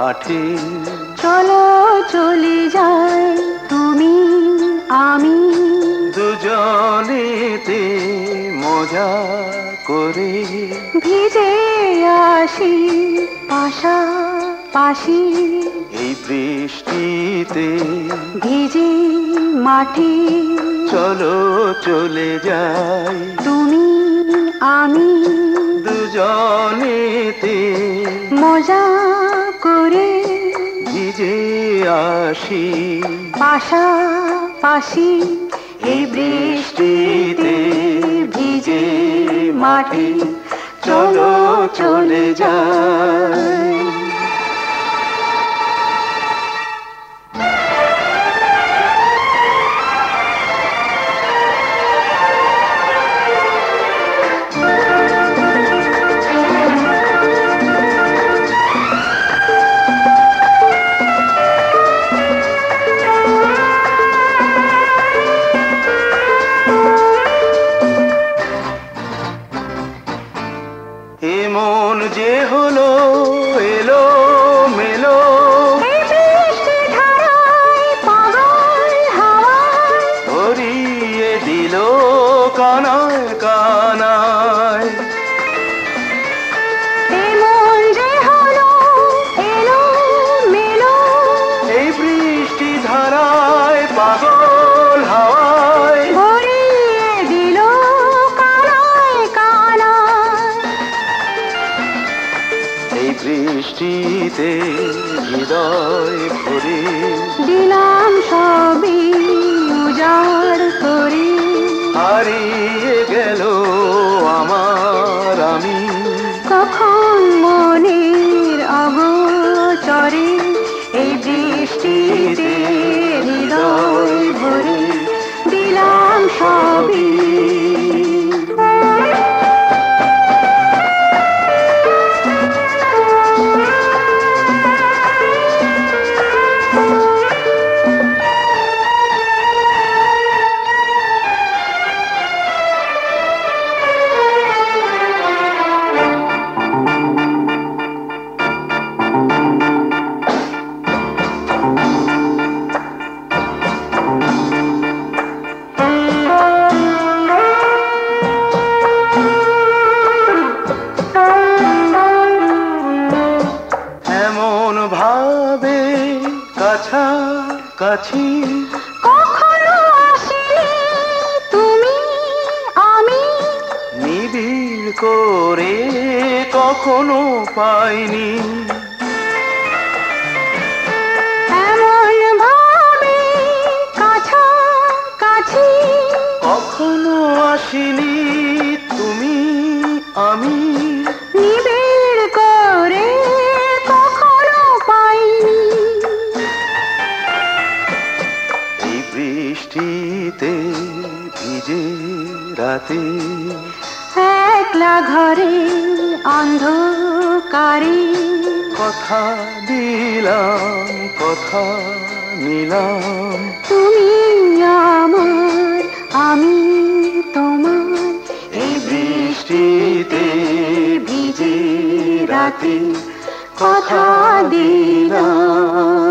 মাঠে চলো চলে যাই তুমি আমি দুজনেতে মজা করে ভিজে আসি পাশাপাশি এই বৃষ্টিতে ভিজে মাঠে চলো চলে যাই তুমি আমি দুজনেতে মজা করে ভিজে আসি পাশাপাশি এই বৃষ্টিতে ভিজে মাঠে চলো চলে যাই। এমন যে হলো এলো মেলো ধরিয়ে দিল কানায় কানায় এমন যে হলো এলো মেলো এই বৃষ্টি ধারায় পাগল হাওয়ায় ভরিয়ে দিল কানায় কানায় এই বৃষ্টিতে হৃদয় ভরে দিলাম সবই উজাড় করে হারিয়ে গেল আমার আমি কখন মনের অগোচরে এই বৃষ্টিতে হৃদয় ভরে দিলাম সবই এমন ভাবে কাছাকাছি কখনো আসিনি তুমি আমি নিবিড় করে কখনো পাইনি এমন ভাবে কাছাকাছি কখনো আসিনি তুমি আমি নিবিড় করে কখনো পাইনি এই বৃষ্টিতে ভিজে রাতে একলা ঘরে অন্ধকারে কথা দিলাম কথা নিলাম তুমি আমার আমি তোমার এই বৃষ্টিতে ভিজে রাতে কথা দিলাম।